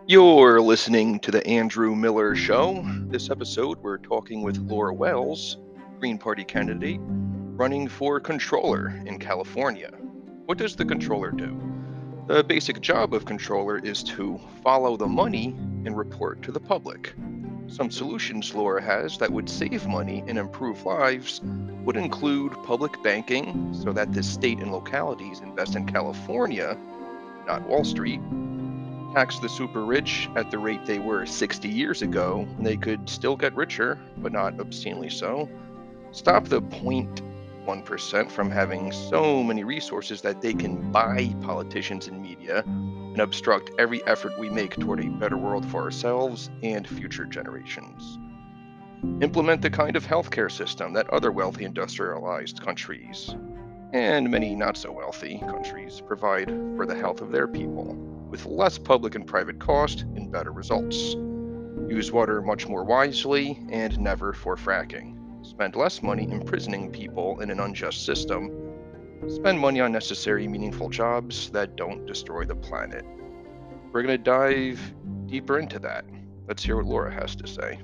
You're listening to the Andrew Miller Show. This episode, we're talking with Laura Wells, Green Party candidate, running for controller in California. What does the controller do? The basic job of controller is to follow the money and report to the public. Some solutions Laura has that would save money and improve lives would include public banking so that the state and localities invest in California, not Wall Street. Tax the super rich at the rate they were 60 years ago, and they could still get richer, but not obscenely so. Stop the 0.1% from having so many resources that they can buy politicians and media, and obstruct every effort we make toward a better world for ourselves and future generations. Implement the kind of healthcare system that other wealthy industrialized countries, and many not so wealthy countries, provide for the health of their people, with less public and private cost and better results. Use water much more wisely and never for fracking. Spend less money imprisoning people in an unjust system. Spend money on necessary, meaningful jobs that don't destroy the planet. We're going to dive deeper into that. Let's hear what Laura has to say.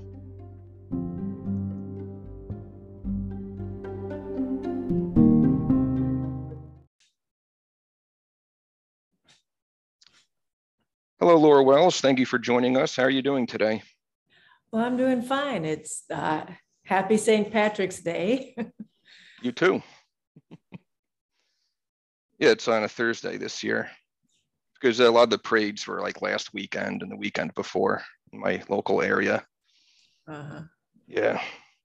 Hello, Laura Wells. Thank you for joining us. How are you doing today? Well, I'm doing fine. It's happy St. Patrick's Day. You too. Yeah, it's on a Thursday this year because a lot of the parades were like last weekend and the weekend before in my local area. Yeah.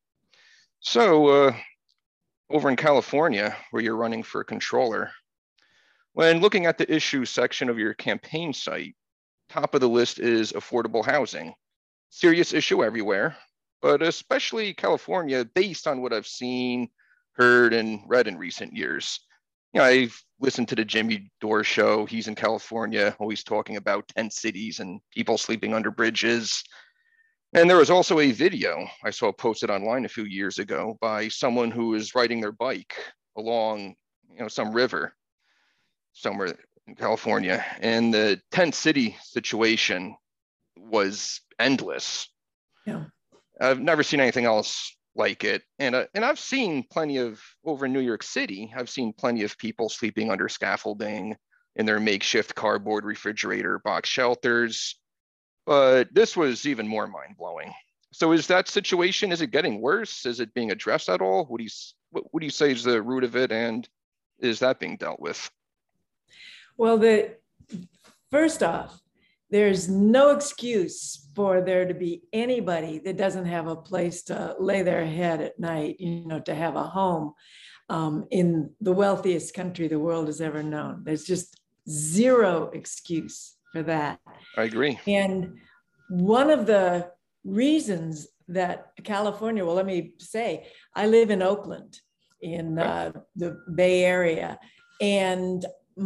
So over in California, where you're running for controller, when looking at the issues section of your campaign site, top of the list is affordable housing. Serious issue everywhere, but especially California, based on what I've seen, heard, and read in recent years. I've listened to the Jimmy Dore show. He's in California, always talking about tent cities and people sleeping under bridges. And there was also a video I saw posted online a few years ago by someone who was riding their bike along, some river somewhere in California, and the tent city situation was endless. Yeah, I've never seen anything else like it, and I've seen plenty of over in New York City. I've seen plenty of people sleeping under scaffolding in their makeshift cardboard refrigerator box shelters, but this was even more mind-blowing. So, is that situation? Is it getting worse? Is it being addressed at all? What do you say is the root of it, and is that being dealt with? Well, first off, there's no excuse for there to be anybody that doesn't have a place to lay their head at night, to have a home in the wealthiest country the world has ever known. There's just zero excuse for that. I agree. And one of the reasons that California, well, let me say, I live in Oakland in the Bay Area, and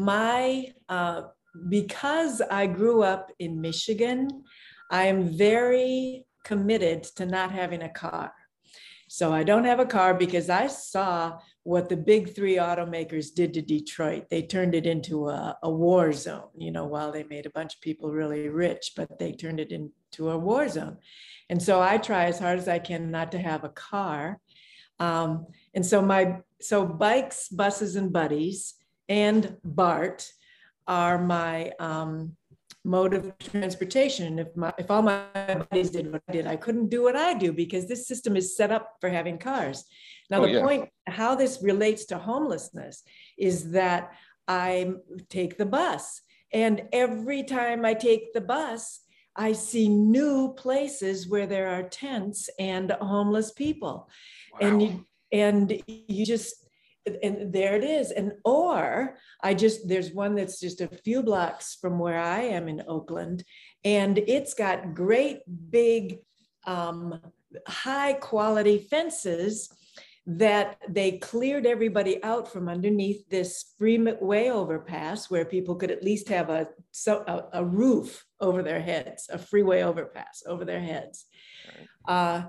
because I grew up in Michigan, I am very committed to not having a car. So I don't have a car because I saw what the big three automakers did to Detroit. They turned it into a war zone, while they made a bunch of people really rich, but they turned it into a war zone. And so I try as hard as I can not to have a car. And so bikes, buses, and buddies, and BART are my mode of transportation. If all my buddies did what I did, I couldn't do what I do because this system is set up for having cars. Now, point, how this relates to homelessness is that I take the bus. And every time I take the bus, I see new places where there are tents and homeless people. Wow. And you just, and there it is. There's one that's just a few blocks from where I am in Oakland, and it's got great big high quality fences that they cleared everybody out from underneath this freeway overpass where people could at least have a roof over their heads, a freeway overpass over their heads. Right.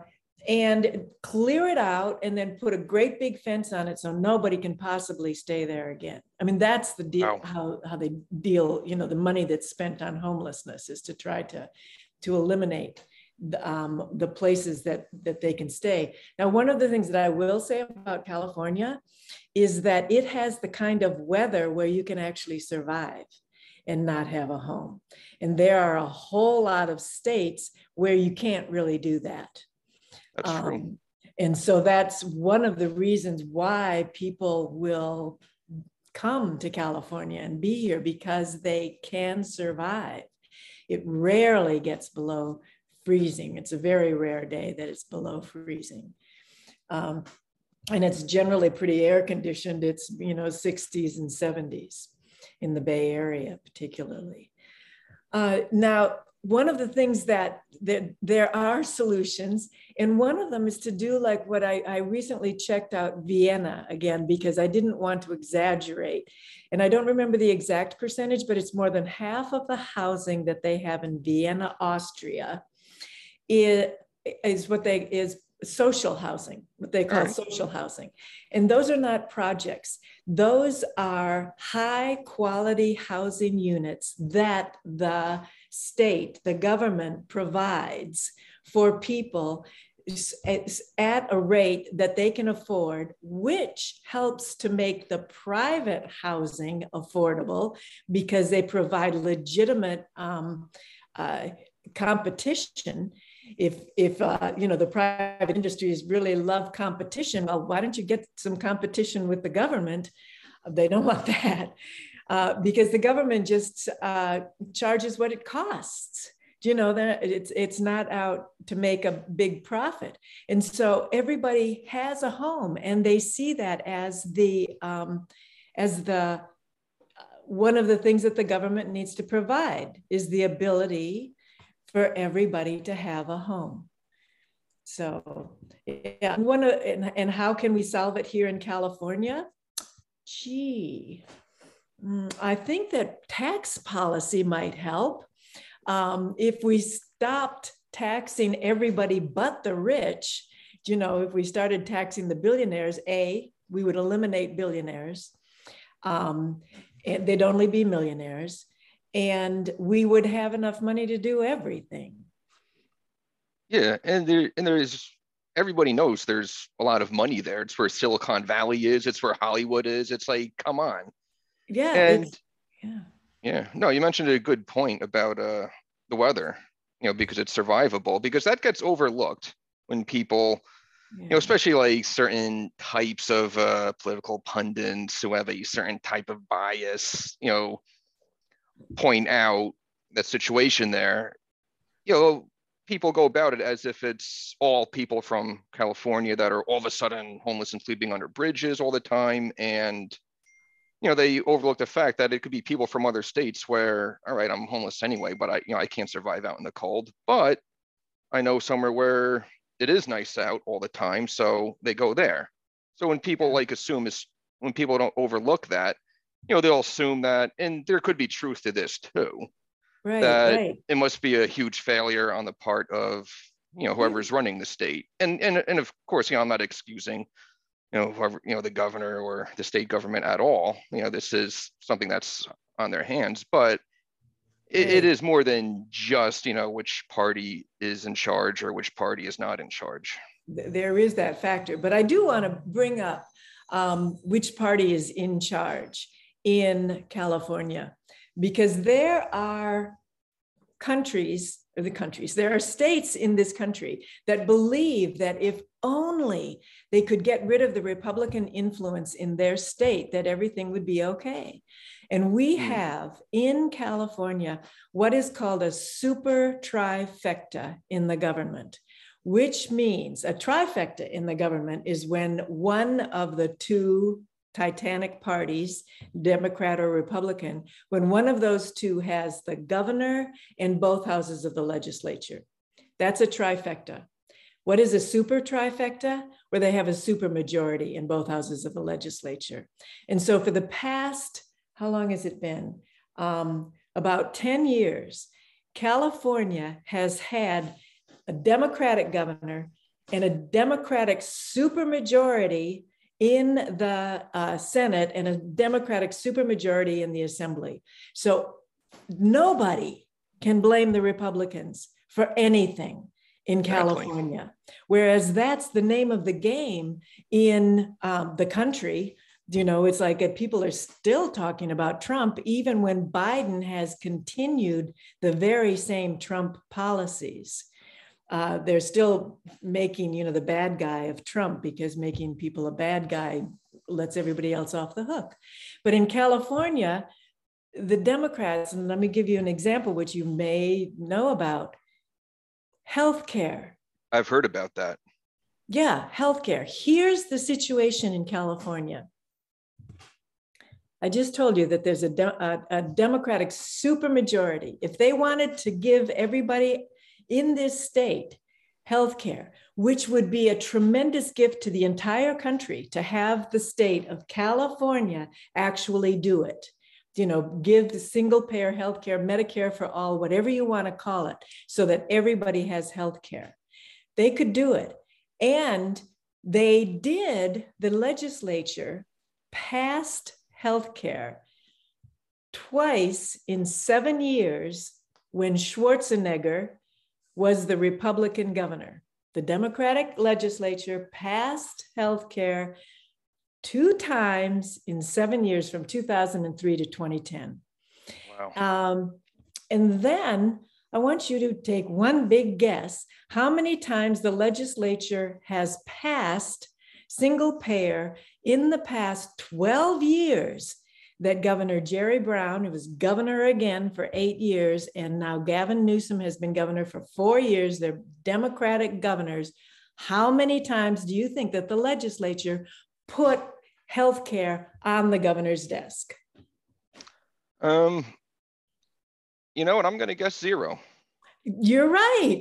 and clear it out and then put a great big fence on it so nobody can possibly stay there again. I mean, that's the deal, how they deal, the money that's spent on homelessness is to try to eliminate the places that they can stay. Now, one of the things that I will say about California is that it has the kind of weather where you can actually survive and not have a home. And there are a whole lot of states where you can't really do that. That's true. And so that's one of the reasons why people will come to California and be here, because they can survive. It rarely gets below freezing. It's a very rare day that it's below freezing. And it's generally pretty air conditioned. It's, 60s and 70s in the Bay Area, particularly. Now, one of the things that there are solutions, and one of them is to do like what I recently checked out Vienna again, because I didn't want to exaggerate. And I don't remember the exact percentage, but it's more than half of the housing that they have in Vienna, Austria, is social housing, what they call social housing. And those are not projects. Those are high quality housing units that the state, the government provides for people at a rate that they can afford, which helps to make the private housing affordable because they provide legitimate competition. If the private industries really love competition, well, why don't you get some competition with the government? They don't want that because the government just charges what it costs. That it's not out to make a big profit. And so everybody has a home, and they see that as the one of the things that the government needs to provide is the ability for everybody to have a home. So, yeah, and how can we solve it here in California? I think that tax policy might help. If we stopped taxing everybody but the rich, if we started taxing the billionaires, we would eliminate billionaires, and they'd only be millionaires. And we would have enough money to do everything. Yeah, and there's everybody knows there's a lot of money there. It's where Silicon Valley is. It's where Hollywood is. It's like, come on. Yeah. And yeah. No, you mentioned a good point about the weather. Because it's survivable. Because that gets overlooked when people, especially like certain types of political pundits who have a certain type of bias, point out that situation there, people go about it as if it's all people from California that are all of a sudden homeless and sleeping under bridges all the time. And, they overlook the fact that it could be people from other states where, all right, I'm homeless anyway, but I can't survive out in the cold, but I know somewhere where it is nice out all the time. So they go there. So when people when people don't overlook that, they'll assume that, and there could be truth to this too, that it must be a huge failure on the part of, whoever's running the state. And of course, I'm not excusing, whoever, the governor or the state government at all. This is something that's on their hands, but it is more than just, which party is in charge or which party is not in charge. There is that factor, but I do want to bring up which party is in charge in California, because there are there are states in this country that believe that if only they could get rid of the Republican influence in their state, that everything would be okay. And we have in California what is called a super trifecta in the government, which means a trifecta in the government is when one of the two titanic parties, Democrat or Republican, when one of those two has the governor and both houses of the legislature. That's a trifecta. What is a super trifecta? Where they have a super majority in both houses of the legislature. And so for the past, how long has it been? About 10 years, California has had a Democratic governor and a Democratic supermajority in the Senate and a Democratic supermajority in the Assembly. So nobody can blame the Republicans for anything in California, whereas that's the name of the game in the country. You know, it's like people are still talking about Trump, even when Biden has continued the very same Trump policies. They're still making, you know, the bad guy of Trump, because making people a bad guy lets everybody else off the hook. But in California, the Democrats, and let me give you an example, which you may know about, healthcare. I've heard about that. Yeah, healthcare. Here's the situation in California. I just told you that there's a Democratic supermajority. If they wanted to give everybody in this state healthcare, which would be a tremendous gift to the entire country, to have the state of California actually do it. You know, give the single payer healthcare, Medicare for all, whatever you want to call it, so that everybody has healthcare. They could do it. And they did, the legislature passed healthcare twice in 7 years when Schwarzenegger was the Republican governor. The Democratic legislature passed healthcare 2 times in 7 years, from 2003 to 2010. Wow. And then I want you to take one big guess how many times the legislature has passed single payer in the past 12 years that Governor Jerry Brown, who was governor again for 8 years, and now Gavin Newsom has been governor for 4 years. They're Democratic governors. How many times do you think that the legislature put healthcare on the governor's desk? You know what? I'm going to guess 0. You're right.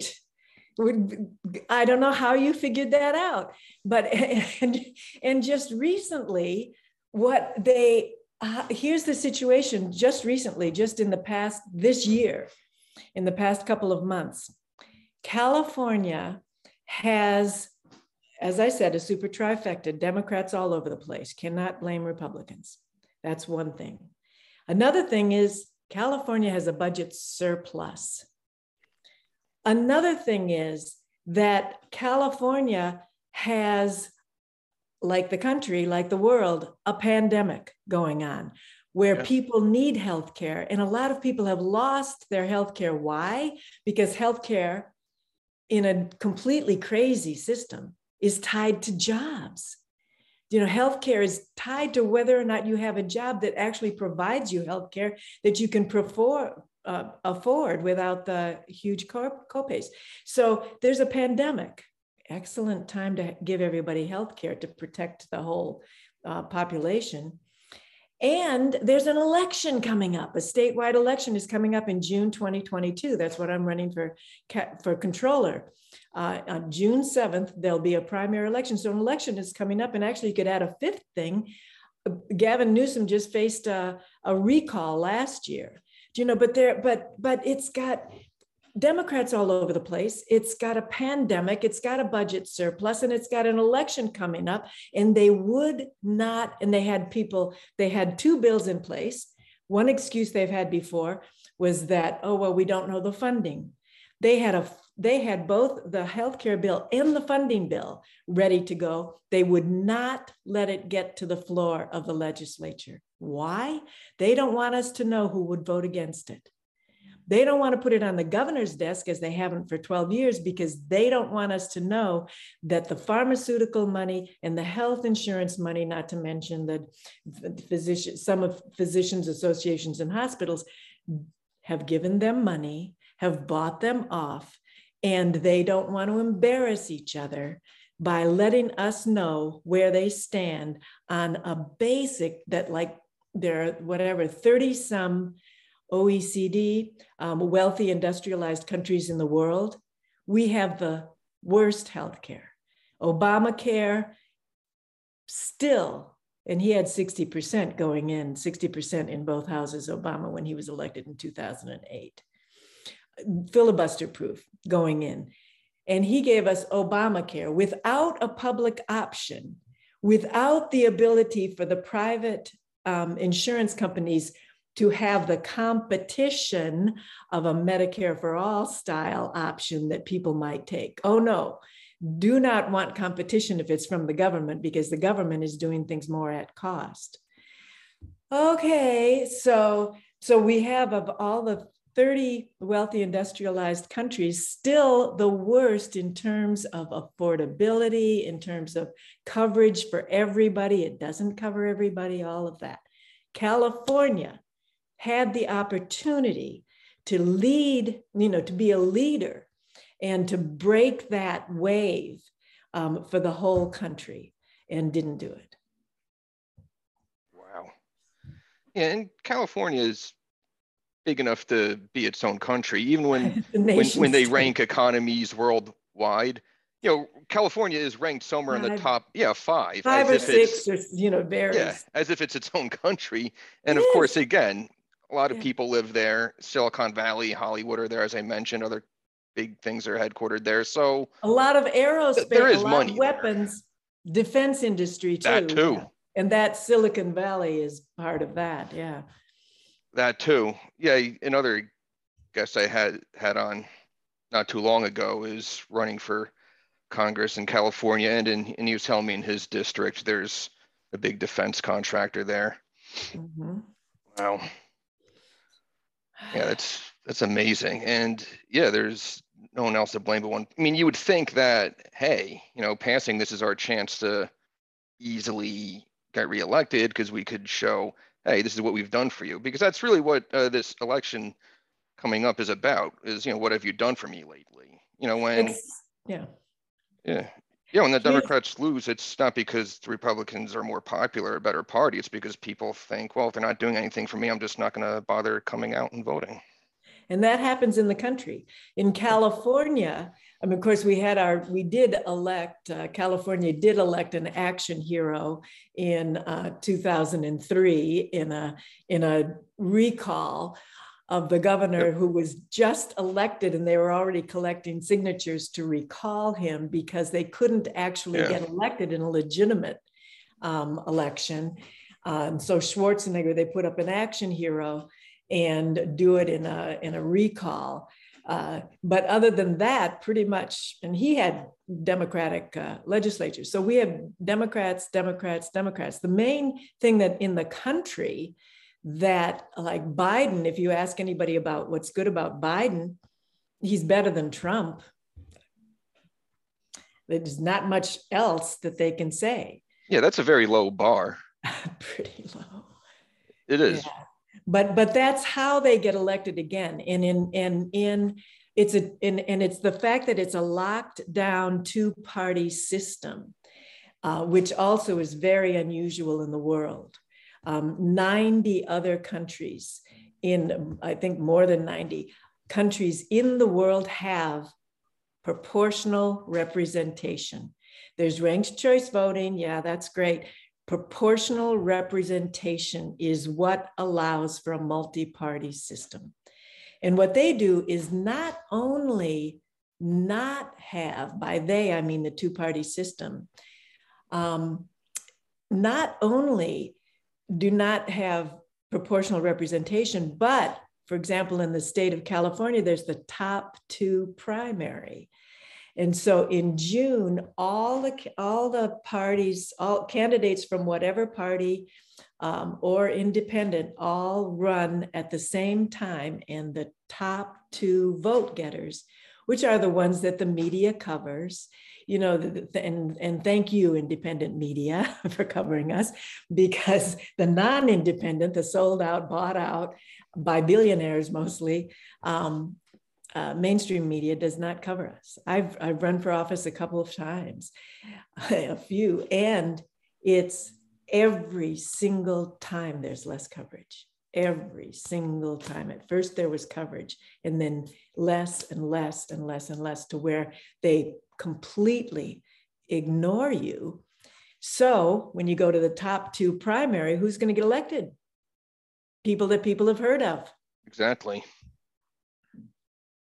I don't know how you figured that out, but and just recently, what they here's the situation. Just recently, just in the past this year, in the past couple of months, California has, as I said, a super trifecta. Democrats all over the place. Cannot blame Republicans. That's one thing. Another thing is California has a budget surplus. Another thing is that California has, like the country, like the world, a pandemic going on where people need healthcare. And a lot of people have lost their healthcare. Why? Because healthcare in a completely crazy system is tied to jobs. You know, healthcare is tied to whether or not you have a job that actually provides you healthcare that you can afford without the huge copays. So there's a pandemic. Excellent time to give everybody healthcare to protect the whole population. And there's an election coming up. A statewide election is coming up in June 2022. That's what I'm running for controller. On June 7th, there'll be a primary election. So an election is coming up. And actually, you could add a 5th thing. Gavin Newsom just faced a recall last year. You know, but it's got Democrats all over the place. It's got a pandemic, it's got a budget surplus, and it's got an election coming up. And they would not, and they had 2 bills in place. One excuse they've had before was that, oh, well, we don't know the funding. They had both the healthcare bill and the funding bill ready to go. They would not let it get to the floor of the legislature. Why? They don't want us to know who would vote against it. They don't want to put it on the governor's desk, as they haven't for 12 years, because they don't want us to know that the pharmaceutical money and the health insurance money, not to mention that some of physicians associations and hospitals have given them money, have bought them off, and they don't want to embarrass each other by letting us know where they stand on a basic that, like, there are whatever 30 some OECD, wealthy industrialized countries in the world. We have the worst healthcare. Obamacare still, and he had 60% going in, 60% in both houses, Obama, when he was elected in 2008. Filibuster proof going in. And he gave us Obamacare without a public option, without the ability for the private insurance companies to have the competition of a Medicare for all style option that people might take. Oh no, do not want competition if it's from the government, because the government is doing things more at cost. Okay, so we have, of all the 30 wealthy industrialized countries, still the worst in terms of affordability, in terms of coverage for everybody. It doesn't cover everybody, all of that. California had the opportunity to lead, to be a leader and to break that wave for the whole country, and didn't do it. Wow. Yeah, and California is big enough to be its own country, even when they rank economies worldwide. California is ranked somewhere in the top, five or six, or varies. Yeah, as if it's its own country. And of course, again, a lot of people live there. Silicon Valley, Hollywood are there, as I mentioned. Other big things are headquartered there. So a lot of aerospace, there is a lot money of weapons, defense industry too. That too. Yeah. And that Silicon Valley is part of that. Yeah. That too. Yeah. Another guest I had on not too long ago is running for Congress in California, and he was telling me in his district there's a big defense contractor there. Mm-hmm. Wow. Yeah, that's amazing. And yeah, there's no one else to blame but one. I mean, you would think that, hey, passing this is our chance to easily get reelected, because we could show, hey, this is what we've done for you, because that's really what this election coming up is about, is, what have you done for me lately? When when the Democrats lose, it's not because the Republicans are more popular, a better party. It's because people think, well, if they're not doing anything for me, I'm just not going to bother coming out and voting. And that happens in the country. In California, I mean, of course, California did elect an action hero in 2003 in a recall of the governor who was just elected, and they were already collecting signatures to recall him because they couldn't actually get elected in a legitimate election. So Schwarzenegger, they put up an action hero and do it in a recall. But other than that, pretty much, and he had Democratic legislatures. So we have Democrats. The main thing that in the country that, like Biden, if you ask anybody about what's good about Biden, he's better than Trump. There's not much else that they can say. Yeah, that's a very low bar. Pretty low. It is. Yeah. But that's how they get elected again. And it's the fact that it's a locked down two-party system, which also is very unusual in the world. 90 other countries, I think more than 90 countries in the world have proportional representation. There's ranked choice voting. Yeah, that's great. Proportional representation is what allows for a multi-party system. And what they do is not only not have, by they, I mean the two-party system, not only do not have proportional representation, but for example, in the state of California, there's the top two primary. And so in June, all the parties, all candidates from whatever party or independent, all run at the same time. And the top two vote getters, which are the ones that the media covers, and thank you, independent media, for covering us, because the non-independent, the sold out, bought out by billionaires mostly, mainstream media does not cover us. I've run for office a couple of times, a few, and it's every single time there's less coverage. Every single time. At first there was coverage, and then less and less and less and less, to where they completely ignore you. So when you go to the top two primary, who's going to get elected? People that people have heard of. Exactly.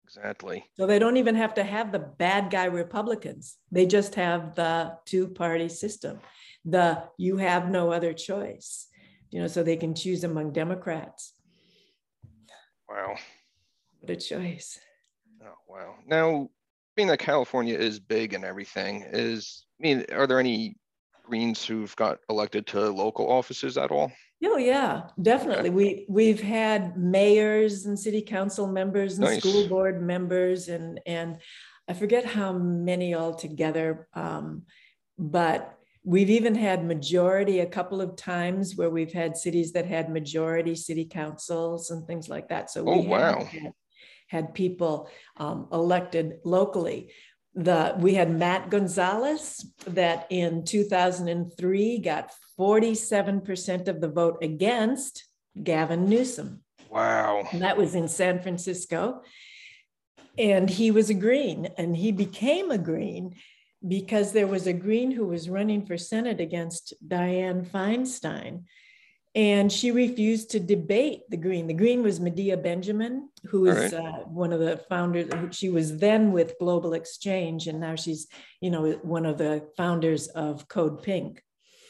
Exactly. So they don't even have to have the bad guy Republicans. They just have the two-party system. You have no other choice, so they can choose among Democrats. Wow. What a choice. Oh, wow. Now, being that California is big and everything, are there any Greens who've got elected to local offices at all? Oh yeah, definitely. Okay. We've had mayors and city council members and school Nice. board members and I forget how many altogether, but we've even had majority a couple of times where we've had cities that had majority city councils and things like that. So Oh, we have wow. had people elected locally. We had Matt Gonzalez that in 2003 got 47% of the vote against Gavin Newsom. Wow. And that was in San Francisco. And he was a Green, and he became a Green because there was a Green who was running for Senate against Dianne Feinstein. And she refused to debate the Green. The Green was Medea Benjamin, who is one of the founders. She was then with Global Exchange, and now she's, one of the founders of Code Pink.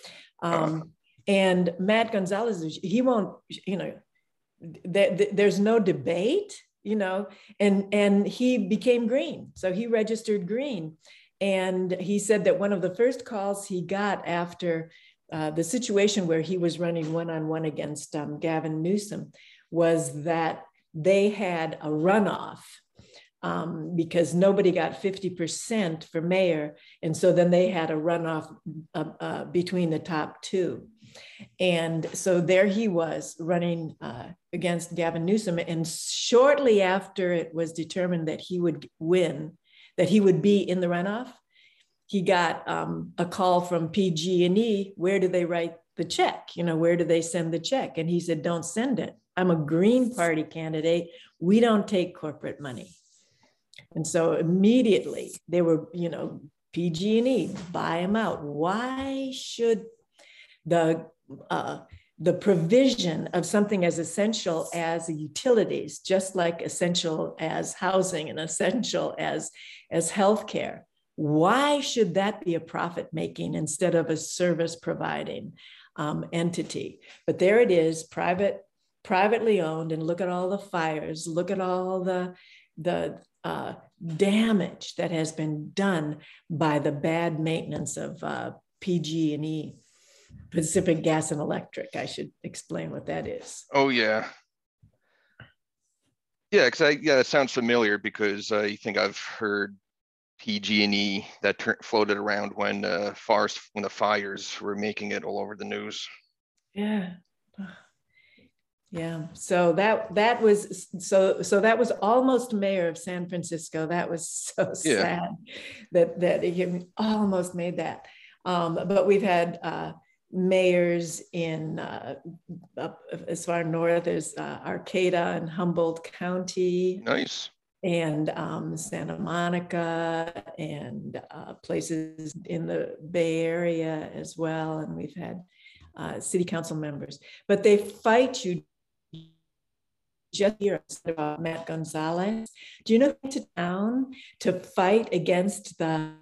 And Matt Gonzalez, he won't, there's no debate, and he became Green. So he registered Green. And he said that one of the first calls he got after the situation where he was running one-on-one against Gavin Newsom was that they had a runoff because nobody got 50% for mayor. And so then they had a runoff between the top two. And so there he was running against Gavin Newsom. And shortly after it was determined that he would win, that he would be in the runoff, he got a call from PG&E. Where do they write the check? Where do they send the check? And he said, don't send it. I'm a Green Party candidate. We don't take corporate money. And so immediately they were, PG&E, buy him out. Why should the provision of something as essential as utilities, just like essential as housing and essential as healthcare, why should that be a profit-making instead of a service-providing entity? But there it is, privately owned, and look at all the fires, look at all the damage that has been done by the bad maintenance of PG&E, Pacific Gas and Electric. I should explain what that is. Oh, yeah. Yeah, it sounds familiar because I think I've heard PG&E that floated around when the fires were making it all over the news. Yeah. Yeah. So that was almost mayor of San Francisco. That was so sad that he almost made that. But we've had mayors in up as far north as Arcata and Humboldt County. Nice. And Santa Monica and places in the Bay Area as well. And we've had city council members, but they fight you just here about Matt Gonzalez. Do you know to town to fight against the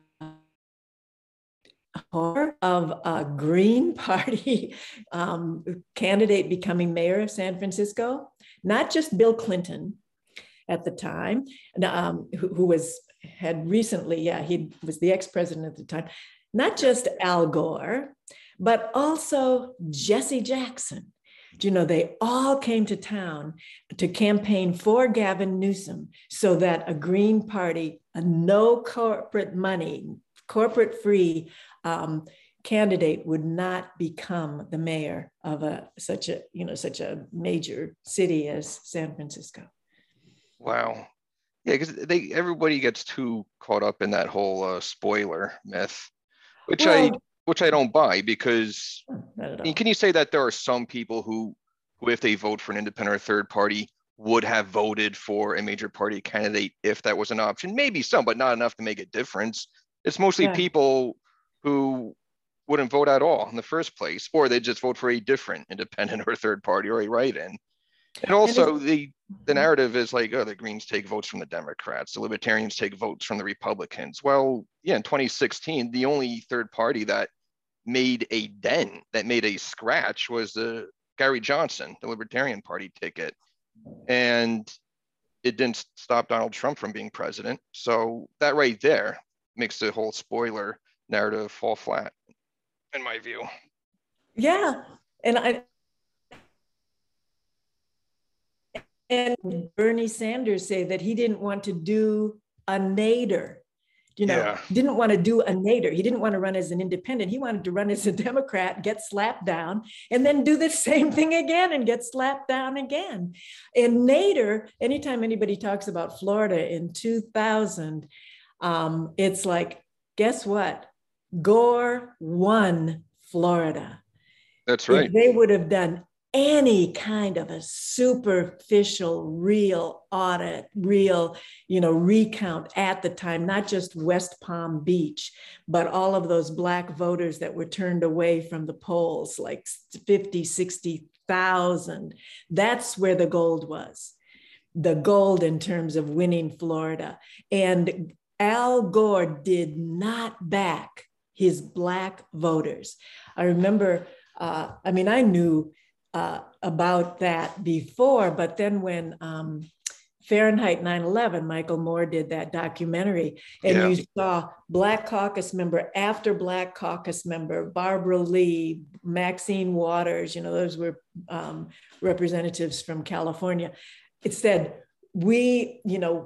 horror of a Green Party candidate becoming mayor of San Francisco? Not just Bill Clinton at the time, who had recently, he was the ex-president at the time, not just Al Gore, but also Jesse Jackson. They all came to town to campaign for Gavin Newsom so that a Green Party, a no corporate money, corporate-free candidate would not become the mayor of such a major city as San Francisco. Wow. Yeah, because everybody gets too caught up in that whole spoiler myth, which I don't buy, because can you say that there are some people who if they vote for an independent or third party would have voted for a major party candidate if that was an option? Maybe some, but not enough to make a difference. It's mostly people who wouldn't vote at all in the first place, or they just vote for a different independent or third party or a write-in. And also the narrative is like, oh, the Greens take votes from the Democrats, the Libertarians take votes from the Republicans. Well, yeah, in 2016, the only third party that made a dent, that made a scratch, was the Gary Johnson, the Libertarian Party ticket. And it didn't stop Donald Trump from being president. So that right there makes the whole spoiler narrative fall flat, in my view. Yeah. And Bernie Sanders say that he didn't want to do a nadir, didn't want to do a nadir. He didn't want to run as an independent. He wanted to run as a Democrat, get slapped down, and then do the same thing again and get slapped down again. And nadir, anytime anybody talks about Florida in 2000, it's like, guess what? Gore won Florida. That's right. If they would have done any kind of a superficial, real audit, real, recount at the time, not just West Palm Beach, but all of those Black voters that were turned away from the polls, like 50, 60,000. That's where the gold was. The gold in terms of winning Florida. And Al Gore did not back his Black voters. I remember, I knew about that before, but then when Fahrenheit 9/11, Michael Moore did that documentary, and you saw Black caucus member after Black caucus member, Barbara Lee, Maxine Waters, those were representatives from California. It said, we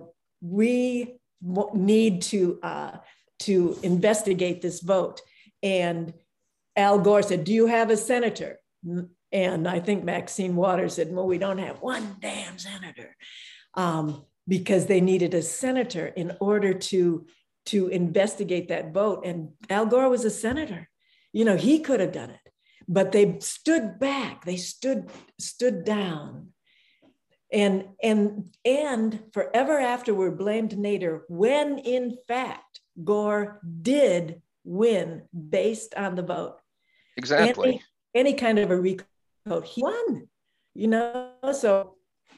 need to investigate this vote. And Al Gore said, do you have a senator? And I think Maxine Waters said, well, we don't have one damn senator, because they needed a senator in order to investigate that vote. And Al Gore was a senator. He could have done it, but they stood back. They stood down. And forever afterward blamed Nader, when in fact Gore did win based on the vote. Exactly. Any kind of a recount, he won, so,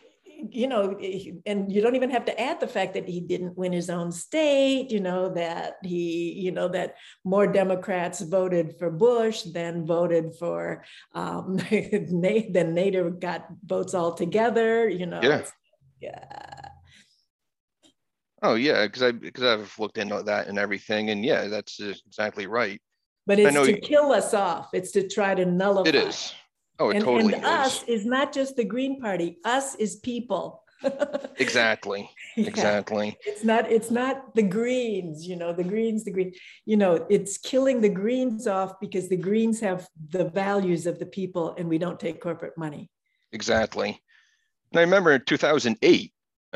and you don't even have to add the fact that he didn't win his own state, that that more Democrats voted for Bush than voted for, than Nader got votes altogether, Yeah. Oh yeah, because I've looked into that and everything, and yeah, that's exactly right. But it's to kill us off. It's to try to nullify. It is. Oh, it totally is. And us is not just the Green Party. Us is people. Exactly. Yeah. Exactly. It's not the Greens, the Greens, it's killing the Greens off because the Greens have the values of the people and we don't take corporate money. Exactly. And I remember in 2008,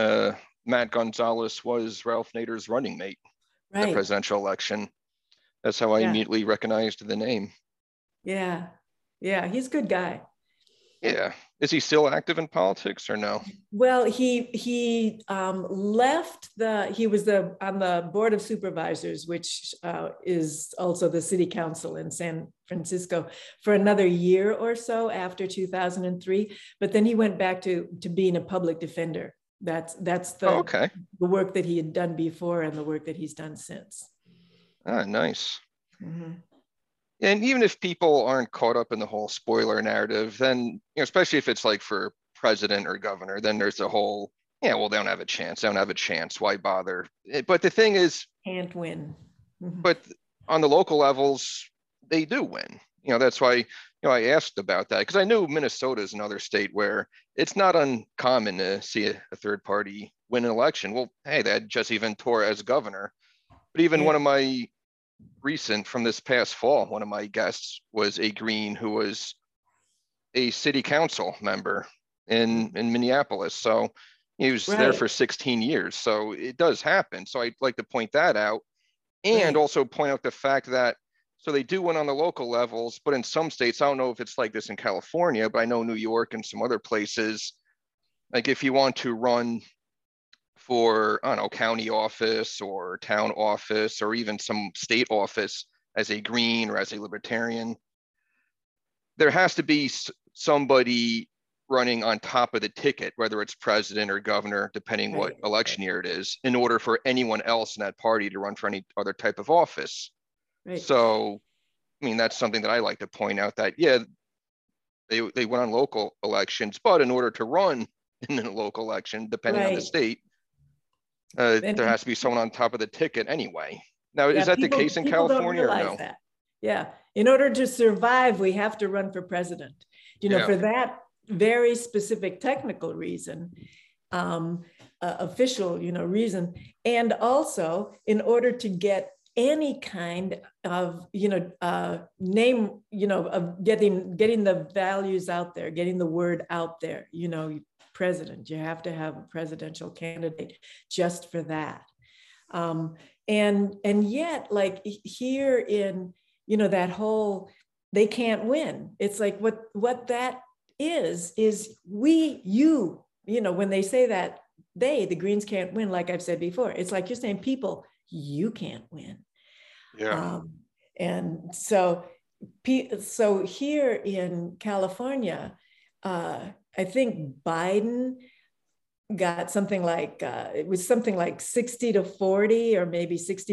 Matt Gonzalez was Ralph Nader's running mate in the presidential election. That's how I immediately recognized the name. Yeah. Yeah. He's a good guy. Yeah. Is he still active in politics or no? Well, he left he was on the Board of Supervisors, which is also the city council in San Francisco, for another year or so after 2003. But then he went back to being a public defender. That's the work that he had done before and the work that he's done since. Ah, nice. Mm-hmm. And even if people aren't caught up in the whole spoiler narrative, then, especially if it's like for president or governor, then there's the whole, they don't have a chance. They don't have a chance. Why bother? But the thing is, can't win. Mm-hmm. But on the local levels, they do win. That's why, I asked about that because I knew Minnesota is another state where it's not uncommon to see a third party win an election. Well, hey, they had Jesse Ventura as governor. But even one of my from this past fall, one of my guests was a Green who was a city council member in Minneapolis. So he was there for 16 years. So it does happen. So I'd like to point that out and also point out the fact that, so they do win on the local levels, but in some states, I don't know if it's like this in California, but I know New York and some other places, like if you want to run for, I don't know, county office or town office or even some state office as a Green or as a Libertarian, there has to be somebody running on top of the ticket, whether it's president or governor, depending what Right. election year it is, in order for anyone else in that party to run for any other type of office. Right. So, I mean, that's something that I like to point out that, yeah, they went on local elections, but in order to run in a local election, depending on the Right. state, there And has to be someone on top of the ticket anyway. Now, yeah, is that the case in people don't California or realize no? that. Yeah. In order to survive, we have to run for president. Yeah. For that very specific technical reason, official, reason, and also in order to get any kind of, name, of getting the values out there, getting the word out there, president, you have to have a presidential candidate just for that. And yet, like here in, that whole, they can't win. It's like what that is when they say that the Greens can't win, like I've said before, it's like you're saying, people, you can't win. Yeah. And so here in California, I think Biden got something like it was something like 60-40 or maybe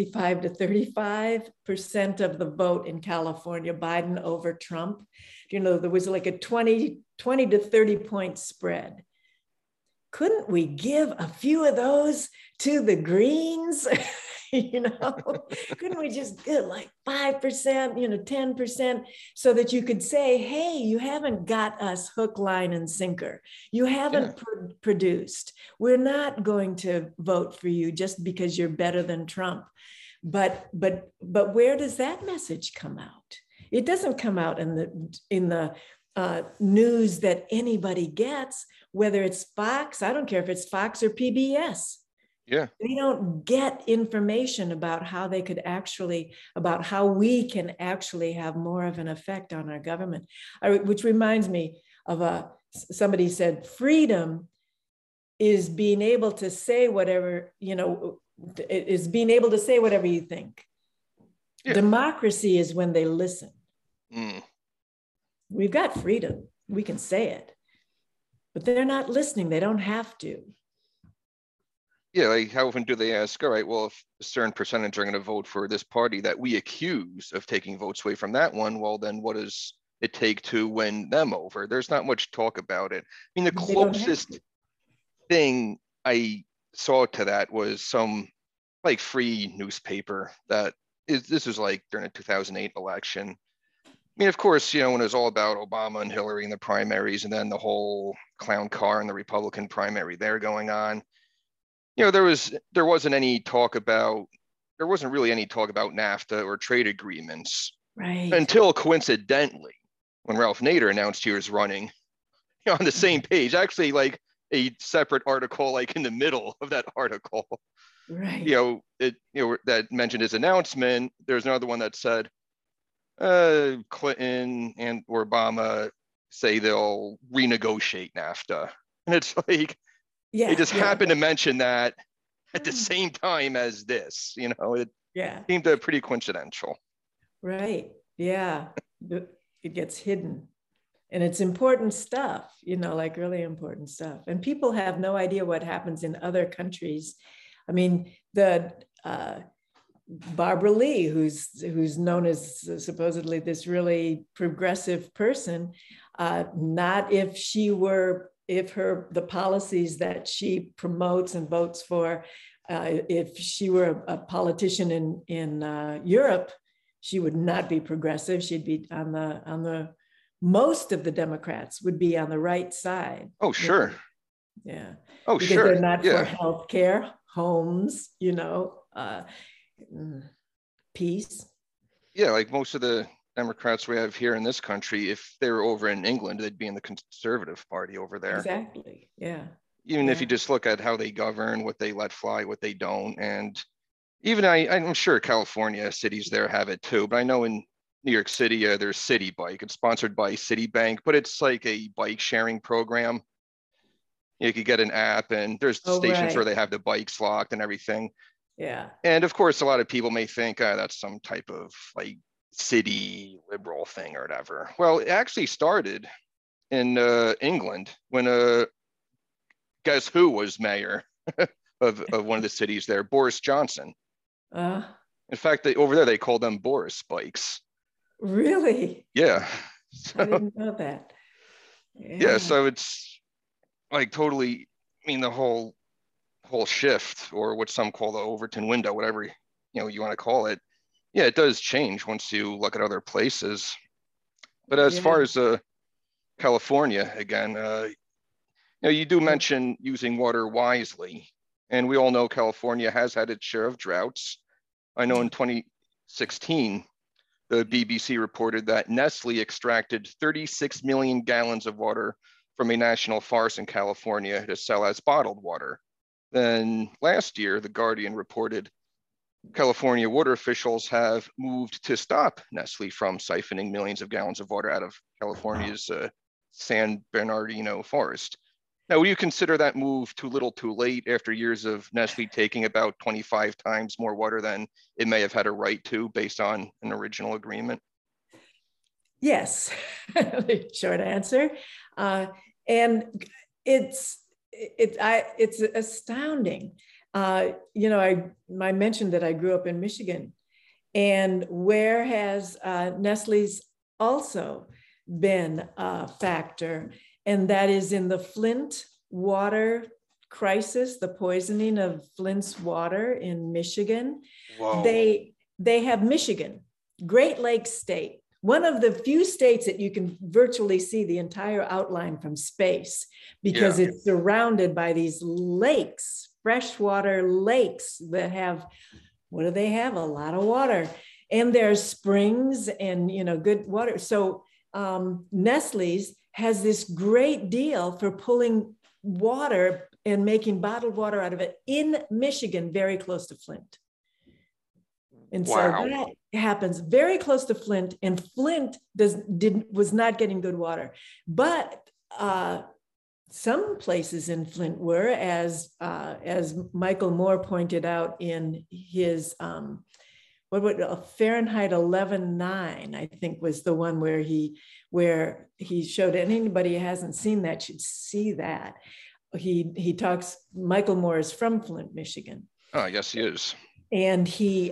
65-35% of the vote in California, Biden over Trump. There was like a 20 to 30 point spread. Couldn't we give a few of those to the Greens? Couldn't we just get like 5%, 10%, so that you could say, hey, you haven't got us hook, line, and sinker. You haven't produced. We're not going to vote for you just because you're better than Trump. But where does that message come out? It doesn't come out in the news that anybody gets, whether it's Fox. I don't care if it's Fox or PBS. Yeah. They don't get information about how we can actually have more of an effect on our government. Which reminds me of somebody said, freedom is being able to say whatever, is being able to say whatever you think. Yeah. Democracy is when they listen. We've got freedom. We can say it, but they're not listening. They don't have to. Yeah, like how often do they ask, all right, well, if a certain percentage are going to vote for this party that we accuse of taking votes away from that one, well, then what does it take to win them over? There's not much talk about it. I mean, the closest thing I saw to that was some like free newspaper this was like during the 2008 election. I mean, of course, when it was all about Obama and Hillary in the primaries and then the whole clown car in the Republican primary there going on. There wasn't really any talk about NAFTA or trade agreements, right, until coincidentally, when Ralph Nader announced he was running, on the same page, actually like a separate article, like in the middle of that article, right, that mentioned his announcement. There's another one that said, Clinton and Obama say they'll renegotiate NAFTA, and it's like, they just happened to mention that at the same time as this, it seemed pretty coincidental. Right. Yeah. It gets hidden. And it's important stuff, like really important stuff. And people have no idea what happens in other countries. I mean, the Barbara Lee, who's known as supposedly this really progressive person, not if the policies that she promotes and votes for, if she were a politician in Europe, she would not be progressive. She'd be on the most of the Democrats would be on the right side. Oh, sure. Yeah. Oh, because sure. They're not for healthcare, homes, peace. Yeah, like most of the Democrats we have here in this country, if they were over in England, they'd be in the Conservative Party over there. Exactly. Yeah. Even if you just look at how they govern, what they let fly, what they don't. And even I'm sure California cities there have it too, but I know in New York City, there's City Bike. It's sponsored by Citibank, but it's like a bike sharing program. You could get an app and there's stations where they have the bikes locked and everything. Yeah. And of course, a lot of people may think that's some type of like city liberal thing or whatever. Well, it actually started in England when guess who was mayor of one of the cities there? Boris Johnson. Uh, In fact, over there they call them Boris spikes. really? Yeah. I didn't know that. Yeah, Yeah. so it's like totally, I mean, the whole shift, or what some call the Overton window, whatever you want to call it. Yeah, it does change once you look at other places. But as Yeah. far as California again, you do mention using water wisely, and we all know California has had its share of droughts. I know in 2016, the BBC reported that Nestle extracted 36 million gallons of water from a national forest in California to sell as bottled water. Then last year, The Guardian reported California water officials have moved to stop Nestle from siphoning millions of gallons of water out of California's San Bernardino forest. Now, would you consider that move too little too late after years of Nestle taking about 25 times more water than it may have had a right to based on an original agreement? Yes. Short answer. And it's astounding. I mentioned that I grew up in Michigan, and where has Nestle's also been a factor, and that is in the Flint water crisis, the poisoning of Flint's water in Michigan. Whoa. They have Michigan, Great Lakes state, one of the few states that you can virtually see the entire outline from space, because it's surrounded by these lakes, freshwater lakes that have, what do they have? A lot of water. And there's springs and, good water. So Nestle's has this great deal for pulling water and making bottled water out of it in Michigan, very close to Flint. And so that happens very close to Flint, and Flint was not getting good water. But some places in Flint were, as Michael Moore pointed out in his Fahrenheit 11.9, I think, was the one where he showed, and anybody who hasn't seen that should see that. He talks, Michael Moore is from Flint, Michigan. Oh, yes, he is. And he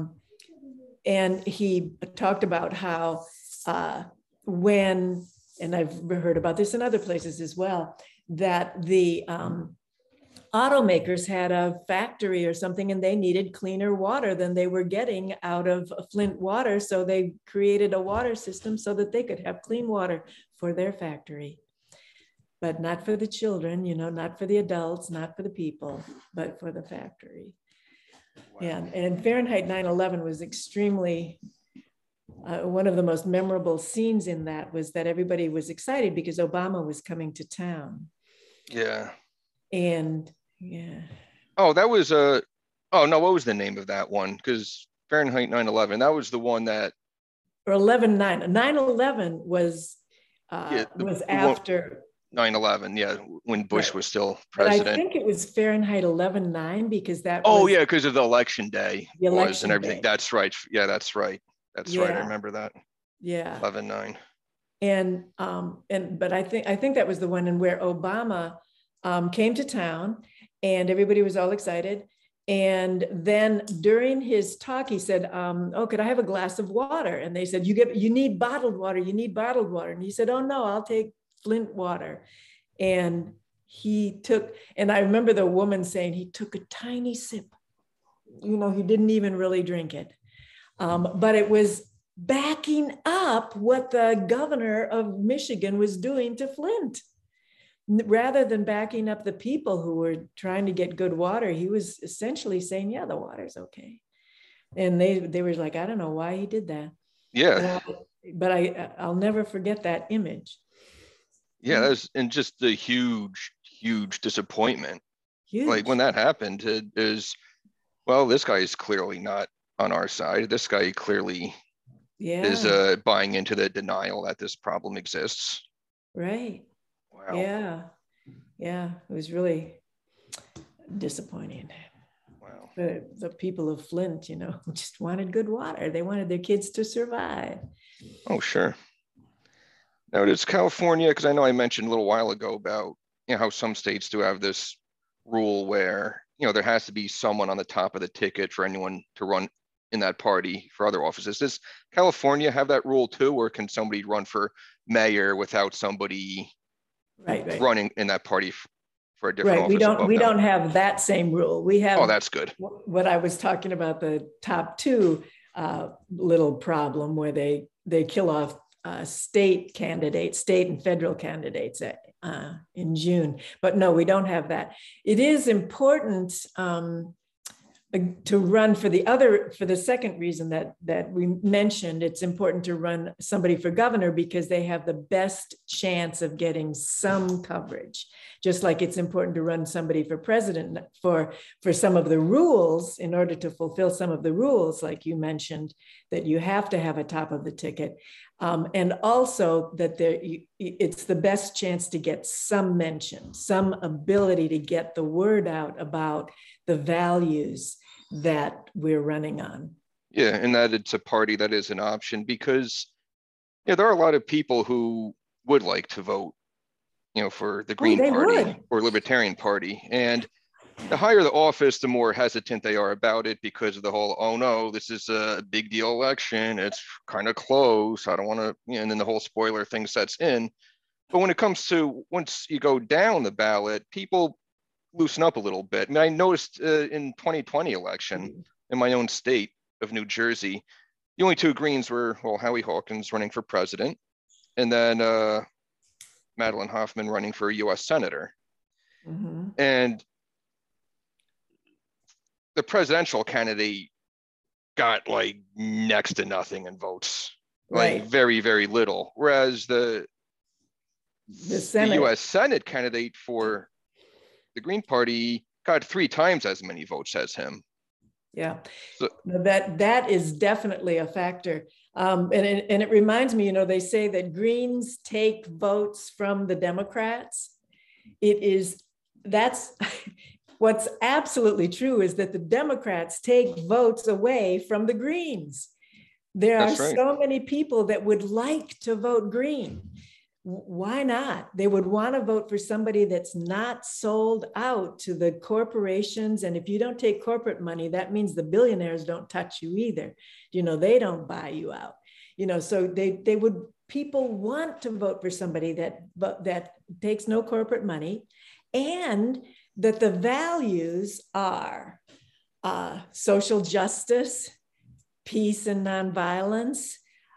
talked about how when, and I've heard about this in other places as well, that the automakers had a factory or something and they needed cleaner water than they were getting out of Flint water. So they created a water system so that they could have clean water for their factory. But not for the children, not for the adults, not for the people, but for the factory. Wow. Yeah, and Fahrenheit 9/11 was extremely, one of the most memorable scenes in that was that everybody was excited because Obama was coming to town. Yeah. And yeah. Oh, that was oh no, what was the name of that one? Because Fahrenheit 9/11, that was the one that. Or 11/9. 9/11 was after 9/11, yeah, when Bush right. was still president. But I think it was Fahrenheit 11/9 because that was. Oh, was. yeah, because of the election day. The election and everything. Day. That's right. Yeah, that's right. That's right. I remember that. Yeah. 11/9. But I think that was the one in where Obama came to town and everybody was all excited. And then during his talk, he said, oh, could I have a glass of water? And they said, you need bottled water. You need bottled water. And he said, oh no, I'll take Flint water. And he took, and I remember the woman saying he took a tiny sip. He didn't even really drink it. But it was backing up what the governor of Michigan was doing to Flint. Rather than backing up the people who were trying to get good water, he was essentially saying, yeah, the water's okay. And they were like, I don't know why he did that. Yeah. But I'll never forget that image. Yeah, that was, and just the huge disappointment. Huge. Like when that happened, it is, well, this guy is clearly not on our side. This guy clearly is buying into the denial that this problem exists. Right. Wow. Yeah. Yeah. It was really disappointing. Wow. The people of Flint, just wanted good water. They wanted their kids to survive. Oh, sure. Now, does California, because I know I mentioned a little while ago about how some states do have this rule where there has to be someone on the top of the ticket for anyone to run in that party for other offices. Does California have that rule too, or can somebody run for mayor without somebody Right. running in that party for a different Right. office above We them? don't have that same rule. We Oh, have that's good. what I was talking about, the top two little problem where they kill off state candidates, state and federal candidates in June. But no, we don't have that. It is important to run for the second reason that we mentioned. It's important to run somebody for governor because they have the best chance of getting some coverage. Just like it's important to run somebody for president for some of the rules, in order to fulfill some of the rules, like you mentioned, that you have to have a top of the ticket. And also that it's the best chance to get some mention, some ability to get the word out about the values that we're running on. Yeah, and that it's a party that is an option because there are a lot of people who would like to vote, for the Green Party or Libertarian Party. And the higher the office, the more hesitant they are about it because of the whole, oh no, this is a big deal election. It's kind of close. I don't want to, and then the whole spoiler thing sets in. But when it comes to once you go down the ballot, people loosen up a little bit. I mean, I noticed in 2020 election in my own state of New Jersey, the only two Greens were, Howie Hawkins running for president, and then Madeline Hoffman running for a U.S. Senator. Mm-hmm. And the presidential candidate got like next to nothing in votes, like very, very little. Whereas the U.S. Senate candidate for the Green Party got 3 times as many votes as him. Yeah, so that is definitely a factor. And it reminds me, they say that Greens take votes from the Democrats. That's what's absolutely true, is that the Democrats take votes away from the Greens. There are so many people that would like to vote Green. Why not? They would want to vote for somebody that's not sold out to the corporations. And if you don't take corporate money, that means the billionaires don't touch you either. They don't buy you out. So people want to vote for somebody that takes no corporate money, and that the values are social justice, peace and nonviolence,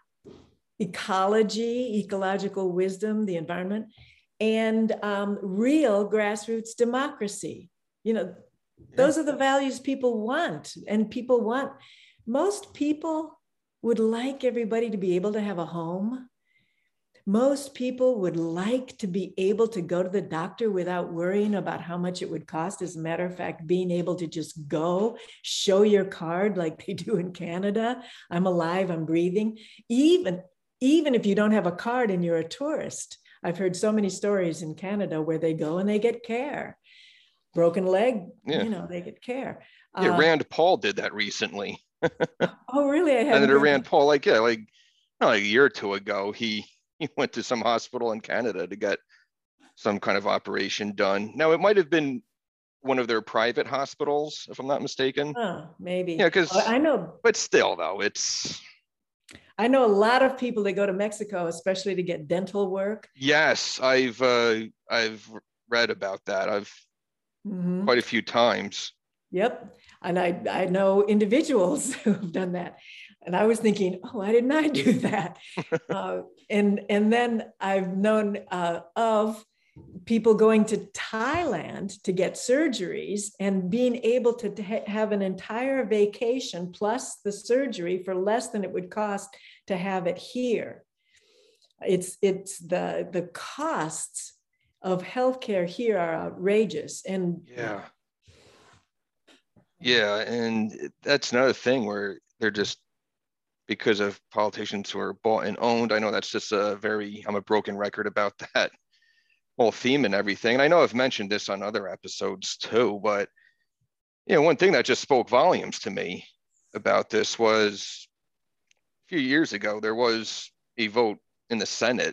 ecological wisdom, the environment, and real grassroots democracy. Those are the values people want. And most people would like everybody to be able to have a home. Most people would like to be able to go to the doctor without worrying about how much it would cost. As a matter of fact, being able to just go, show your card like they do in Canada. I'm alive, I'm breathing. Even if you don't have a card and you're a tourist. I've heard so many stories in Canada where they go and they get care. Broken leg, they get care. Yeah, Rand Paul did that recently. Oh, really? Senator Rand Paul, a year or two ago, he went to some hospital in Canada to get some kind of operation done. Now, it might have been one of their private hospitals, if I'm not mistaken. Oh, maybe. Yeah, because I know. But still, though, I know a lot of people that go to Mexico, especially to get dental work. Yes, I've read about that. Quite a few times. Yep, and I know individuals who've done that, and I was thinking, why didn't I do that? And then I've known of people going to Thailand to get surgeries and being able to have an entire vacation plus the surgery for less than it would cost to have it here. It's the costs of healthcare here are outrageous. And yeah, and that's another thing where they're just, because of politicians who are bought and owned. I know that's just I'm a broken record about that whole theme and everything. And I know I've mentioned this on other episodes too, but one thing that just spoke volumes to me about this was a few years ago, there was a vote in the Senate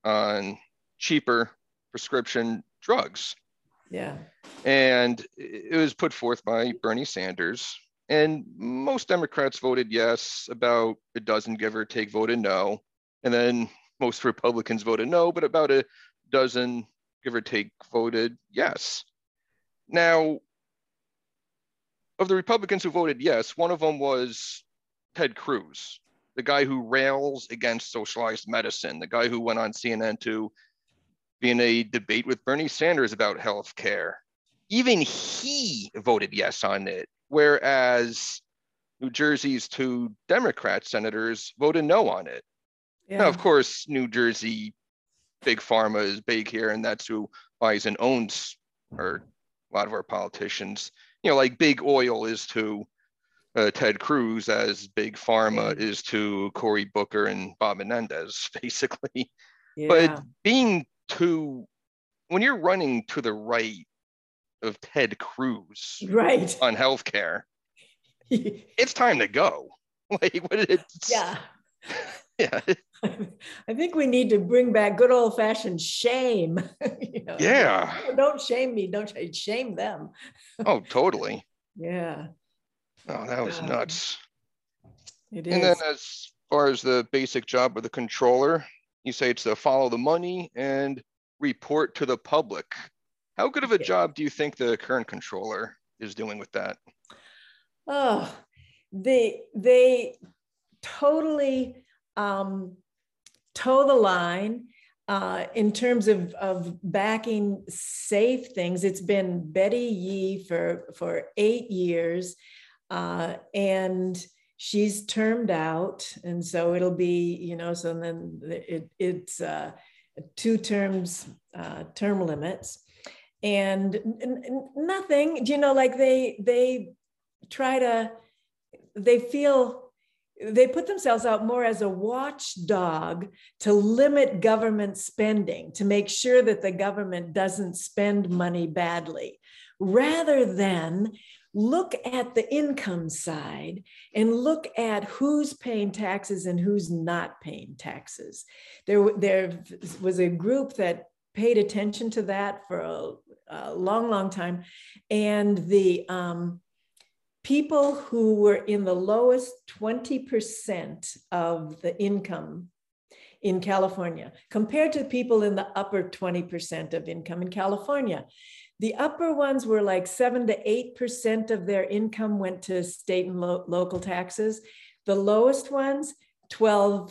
on cheaper prescription drugs. Yeah. And it was put forth by Bernie Sanders. And most Democrats voted yes, about a dozen, give or take, voted no. And then most Republicans voted no, but about a dozen, give or take, voted yes. Now, of the Republicans who voted yes, one of them was Ted Cruz, the guy who rails against socialized medicine, the guy who went on CNN to be in a debate with Bernie Sanders about health care. Even he voted yes on it, whereas New Jersey's 2 Democrat senators voted no on it. Yeah. Now, of course, New Jersey, big pharma is big here, and that's who buys and owns a lot of our politicians. You know, like big oil is to Ted Cruz as big pharma is to Cory Booker and Bob Menendez, basically. Yeah. But being when you're running to the right of Ted Cruz right on healthcare, it's time to go. Like, yeah. Yeah. I think we need to bring back good old fashioned shame. Yeah. Don't shame me. Don't shame them. Oh, totally. Yeah. Oh, that was nuts. It is. And then as far as the basic job of the controller, you say it's to follow the money and report to the public. How good of a job do you think the current controller is doing with that? Oh, they totally toe the line in terms of backing safe things. It's been Betty Yee for 8 years, and she's termed out, and so it'll be, so then it's 2 terms, term limits, and nothing, like they try to, they put themselves out more as a watchdog to limit government spending, to make sure that the government doesn't spend money badly, rather than look at the income side and look at who's paying taxes and who's not paying taxes. There was a group that paid attention to that for a long, long time. And the people who were in the lowest 20% of the income in California, compared to people in the upper 20% of income in California, the upper ones were like 7 to 8% of their income went to state and local taxes. The lowest ones, 12%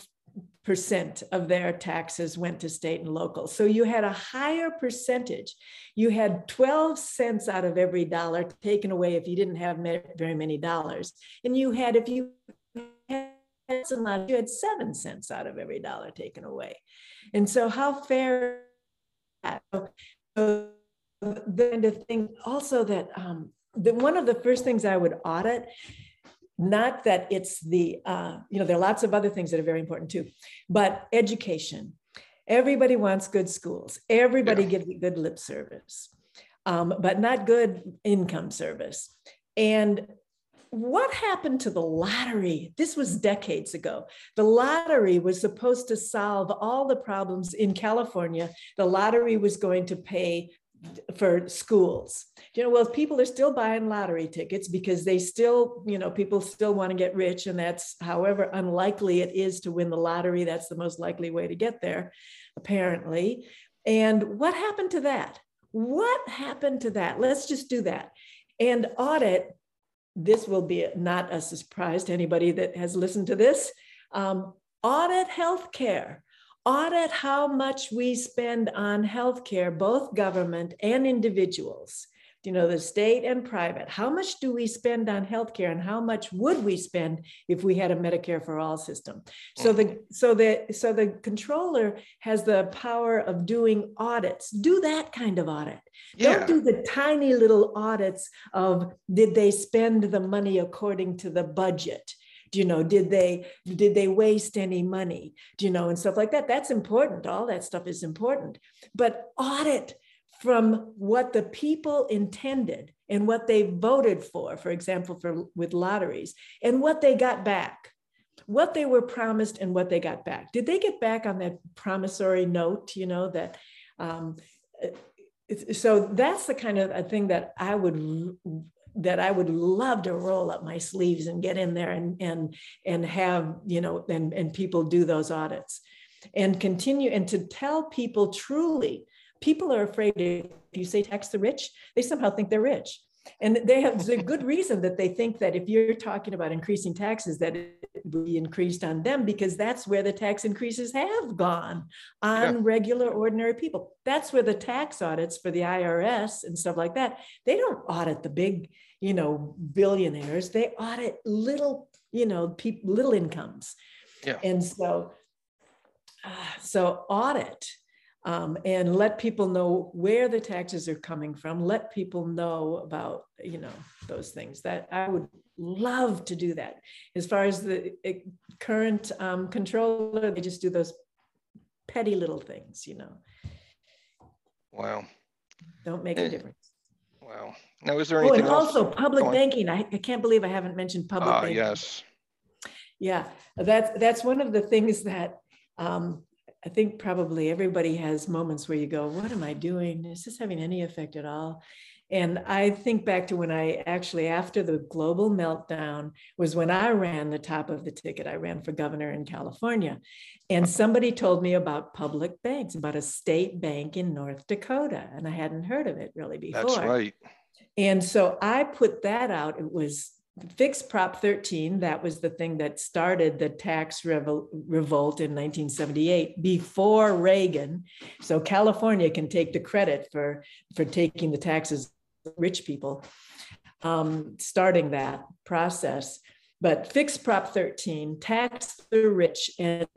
of their taxes went to state and local. So you had a higher percentage. You had 12 cents out of every dollar taken away if you didn't have very many dollars. And you had, if you had some money, you had 7 cents out of every dollar taken away. And so how fair is that? So then to think also that one of the first things I would audit, not that it's the, there are lots of other things that are very important too, but education. Everybody wants good schools. Everybody gives good lip service, but not good income service. And what happened to the lottery? This was decades ago. The lottery was supposed to solve all the problems in California. The lottery was going to pay for schools. Well, people are still buying lottery tickets because they still, people still want to get rich. And that's, however unlikely it is to win the lottery, that's the most likely way to get there, apparently. And what happened to that? What happened to that? Let's just do that. And audit, this will be not a surprise to anybody that has listened to this, audit healthcare. Audit how much we spend on healthcare, both government and individuals, the state and private. How much do we spend on healthcare, and how much would we spend if we had a Medicare for all system? So the controller has the power of doing audits. Do that kind of audit. Yeah. Don't do the tiny little audits of, did they spend the money according to the budget? Did they waste any money? And stuff like that. That's important. All that stuff is important. But audit from what the people intended and what they voted for example, with lotteries, and what they got back. what they were promised and what they got back. Did they get back on that promissory note, that so that's the kind of a thing that I would love to roll up my sleeves and get in there and have, and people do those audits and continue, and to tell people truly. People are afraid if you say tax the rich, they somehow think they're rich. And there's a good reason that they think that if you're talking about increasing taxes, that it will be increased on them, because that's where the tax increases have gone on regular, ordinary people. That's where the tax audits for the IRS and stuff like that, they don't audit the big, billionaires. They audit little, little incomes. Yeah. And so audit. And let people know where the taxes are coming from. Let people know about, those things. That I would love to do that. As far as the current controller, they just do those petty little things, Wow. Don't make a difference. Wow. Now, is there anything and else? Also public banking. I can't believe I haven't mentioned public banking. Yes. Yeah, that's one of the things that I think probably everybody has moments where you go, what am I doing? Is this having any effect at all? And I think back to when I actually, after the global meltdown, was when I ran the top of the ticket. I ran for governor in California. And somebody told me about public banks, about a state bank in North Dakota. And I hadn't heard of it really before. That's right. And so I put that out. It was Fix Prop 13, that was the thing that started the tax revolt in 1978 before Reagan. So California can take the credit for taking the taxes of rich people, starting that process. But Fix Prop 13, tax the rich and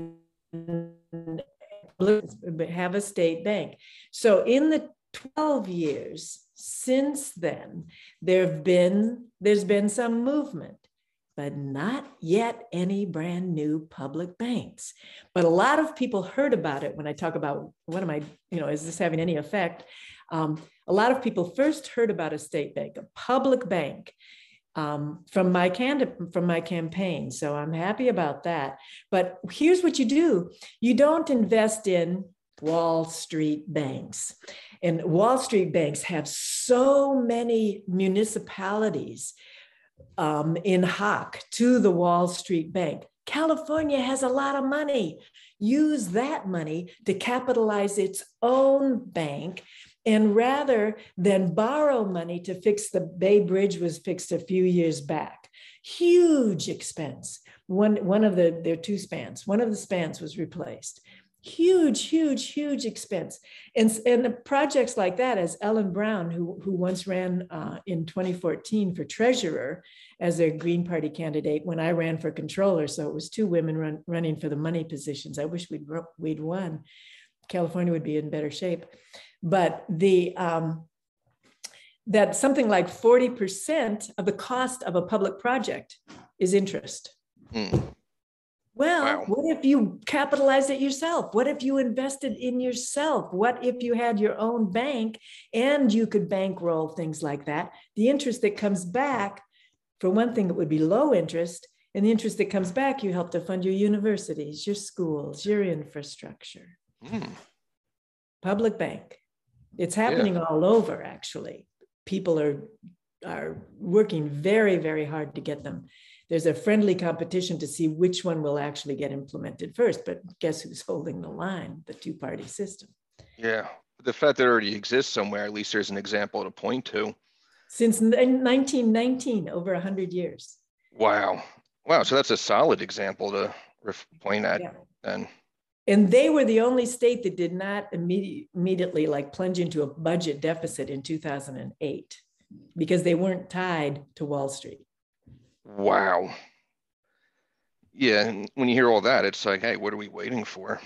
have a state bank. So in the 12 years since then, there's been some movement, but not yet any brand new public banks. But a lot of people heard about it when I talk about is this having any effect? A lot of people first heard about a state bank, a public bank, from my campaign. So I'm happy about that. But here's what you do. You don't invest in Wall Street banks. And Wall Street banks have so many municipalities in hock to the Wall Street Bank. California has a lot of money. Use that money to capitalize its own bank. And rather than borrow money to fix the Bay Bridge was fixed a few years back, huge expense. There are two spans. One of the spans was replaced. Huge expense. And the projects like that, as Ellen Brown, who once ran in 2014 for treasurer as a Green Party candidate when I ran for controller. So it was two women running for the money positions. I wish we'd won. California would be in better shape. But that something like 40% of the cost of a public project is interest. Well, wow. What if you capitalized it yourself? What if you invested in yourself? What if you had your own bank and you could bankroll things like that? The interest that comes back, for one thing, it would be low interest. And the interest that comes back, you help to fund your universities, your schools, your infrastructure. Public bank. It's happening all over, actually. People are working very, very hard to get them. There's a friendly competition to see which one will actually get implemented first, but guess who's holding the line? The two-party system. Yeah, the fact that it already exists somewhere, at least there's an example to point to. Since 1919, over 100 years. Wow. So that's a solid example to point at. Yeah. And they were the only state that did not immediately plunge into a budget deficit in 2008 because they weren't tied to Wall Street. Wow. Yeah, and when you hear all that, it's like, hey, what are we waiting for?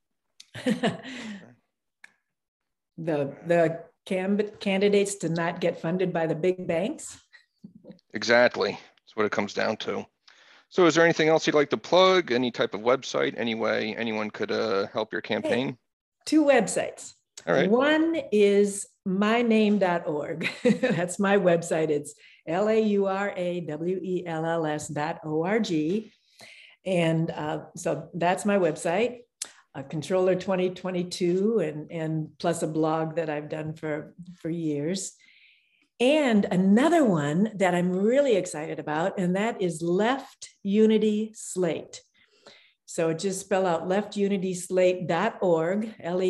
the candidates to not get funded by the big banks? Exactly. That's what it comes down to. So is there anything else you'd like to plug? Any type of website? Any way anyone could help your campaign? Hey, two websites. All right. One is myname.org. That's my website. It's LAURAWELLS.org. And so that's my website, Controller 2022, and plus a blog that I've done for years. And another one that I'm really excited about, and that is Left Unity Slate. So just spell out leftunityslate.org,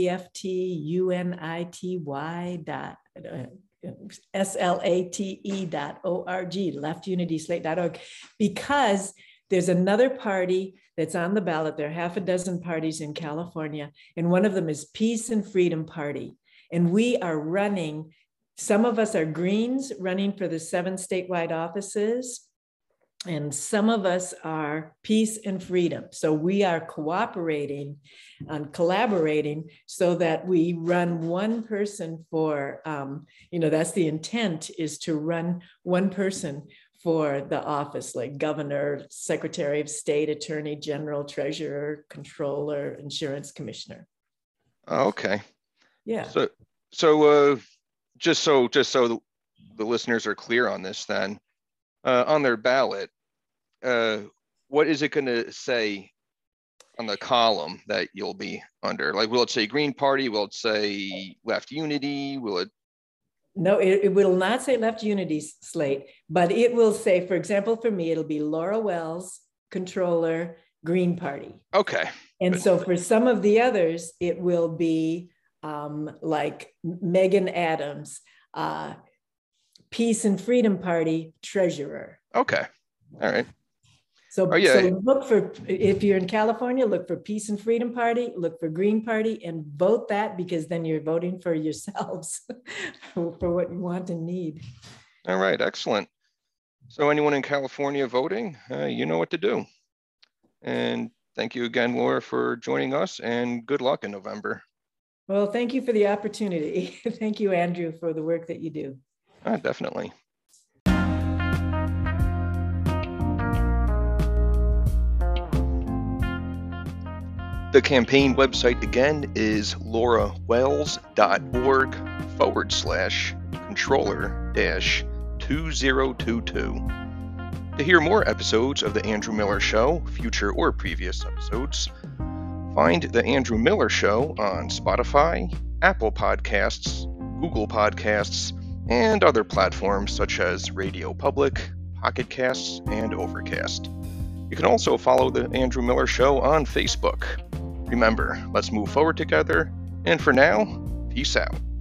LEFTUNITY.SLATE.org, leftunityslate.org, because there's another party that's on the ballot. There are half a dozen parties in California, and one of them is Peace and Freedom Party. And we are running, some of us are Greens running for the 7 statewide offices, and some of us are Peace and Freedom. So we are cooperating and collaborating so that we run one person for, that's the intent, is to run one person for the office, like governor, secretary of state, attorney general, treasurer, controller, insurance commissioner. Okay. Yeah. So just so the listeners are clear on this, then on their ballot, what is it going to say on the column that you'll be under? Like, will it say Green Party? Will it say Left Unity? Will it? No, it will not say Left Unity Slate, but it will say, for example, for me, it'll be Laura Wells, Controller, Green Party. Okay. And good. So for some of the others, it will be like Megan Adams, Peace and Freedom Party Treasurer. Okay. All right. So, so look for, if you're in California, look for Peace and Freedom Party, look for Green Party, and vote that, because then you're voting for yourselves for what you want and need. All right, excellent. So anyone in California voting, you know what to do. And thank you again, Laura, for joining us, and good luck in November. Well, thank you for the opportunity. Thank you, Andrew, for the work that you do. Definitely. The campaign website again is laurawells.org/controller-2022. To hear more episodes of The Andrew Miller Show, future or previous episodes, find The Andrew Miller Show on Spotify, Apple Podcasts, Google Podcasts, and other platforms such as Radio Public, Pocket Casts, and Overcast. You can also follow The Andrew Miller Show on Facebook. Remember, let's move forward together, and for now, peace out.